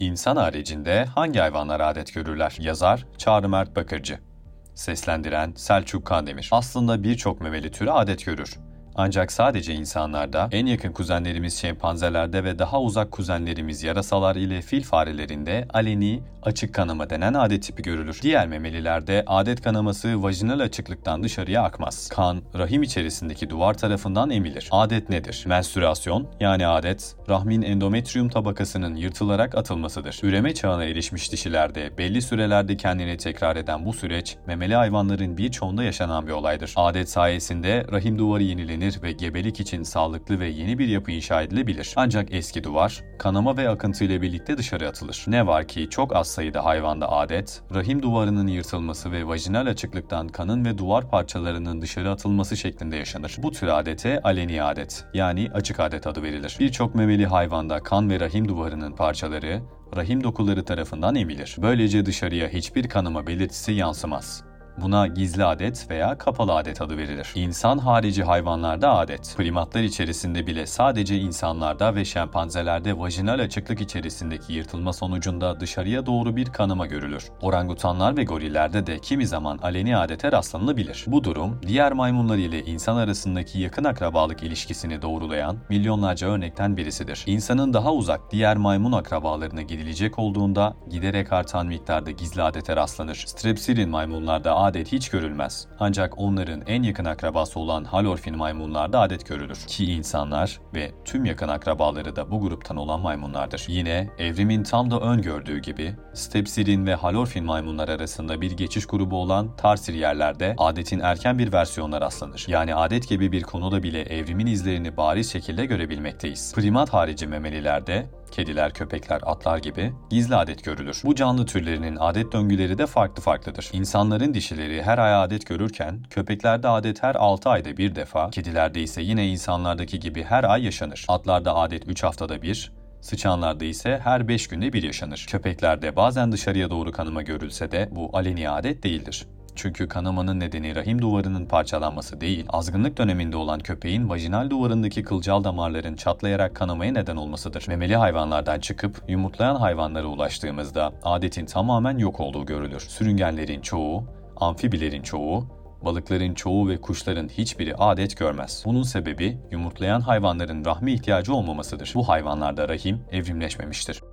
İnsan haricinde hangi hayvanlar adet görürler? Yazar Çağrı Mert Bakırcı. Seslendiren Selçuk Kandemir. Aslında birçok memeli türü adet görür. Ancak sadece insanlarda, en yakın kuzenlerimiz şempanzelerde ve daha uzak kuzenlerimiz yarasalar ile fil farelerinde aleni, açık kanama denen adet tipi görülür. Diğer memelilerde adet kanaması vajinal açıklıktan dışarıya akmaz. Kan, rahim içerisindeki duvar tarafından emilir. Adet nedir? Menstrüasyon, yani adet, rahmin endometrium tabakasının yırtılarak atılmasıdır. Üreme çağına erişmiş dişilerde belli sürelerde kendini tekrar eden bu süreç, memeli hayvanların birçoğunda yaşanan bir olaydır. Adet sayesinde rahim duvarı yenilenir ve gebelik için sağlıklı ve yeni bir yapı inşa edilebilir. Ancak eski duvar, kanama ve akıntı ile birlikte dışarı atılır. Ne var ki çok az sayıda hayvanda adet, rahim duvarının yırtılması ve vajinal açıklıktan kanın ve duvar parçalarının dışarı atılması şeklinde yaşanır. Bu tür adete aleni adet, yani açık adet adı verilir. Birçok memeli hayvanda kan ve rahim duvarının parçaları, rahim dokuları tarafından emilir. Böylece dışarıya hiçbir kanama belirtisi yansımaz. Buna gizli adet veya kapalı adet adı verilir. İnsan harici hayvanlarda adet, primatlar içerisinde bile sadece insanlarda ve şempanzelerde vajinal açıklık içerisindeki yırtılma sonucunda dışarıya doğru bir kanama görülür. Orangutanlar ve gorillerde de kimi zaman aleni adete rastlanılabilir. Bu durum, diğer maymunlar ile insan arasındaki yakın akrabalık ilişkisini doğrulayan milyonlarca örnekten birisidir. İnsanın daha uzak diğer maymun akrabalarına gidilecek olduğunda giderek artan miktarda gizli adete rastlanır. Strepsilin maymunlarda adet hiç görülmez. Ancak onların en yakın akrabası olan halorfin maymunlarda adet görülür. Ki insanlar ve tüm yakın akrabaları da bu gruptan olan maymunlardır. Yine evrimin tam da öngördüğü gibi strepsilin ve halorfin maymunlar arasında bir geçiş grubu olan tarsiriyerlerde adetin erken bir versiyonuna rastlanır. Yani adet gibi bir konuda bile evrimin izlerini bariz şekilde görebilmekteyiz. Primat harici memelilerde kediler, köpekler, atlar gibi gizli adet görülür. Bu canlı türlerinin adet döngüleri de farklıdır. İnsanların dişileri her ay adet görürken, köpeklerde adet her 6 ayda bir defa, kedilerde ise yine insanlardaki gibi her ay yaşanır. Atlarda adet 3 haftada bir, sıçanlarda ise her 5 günde bir yaşanır. Köpeklerde bazen dışarıya doğru kanama görülse de bu aleni adet değildir. Çünkü kanamanın nedeni rahim duvarının parçalanması değil, azgınlık döneminde olan köpeğin vajinal duvarındaki kılcal damarların çatlayarak kanamaya neden olmasıdır. Memeli hayvanlardan çıkıp yumurtlayan hayvanlara ulaştığımızda adetin tamamen yok olduğu görülür. Sürüngenlerin çoğu, amfibilerin çoğu, balıkların çoğu ve kuşların hiçbiri adet görmez. Bunun sebebi yumurtlayan hayvanların rahmi ihtiyacı olmamasıdır. Bu hayvanlarda rahim evrimleşmemiştir.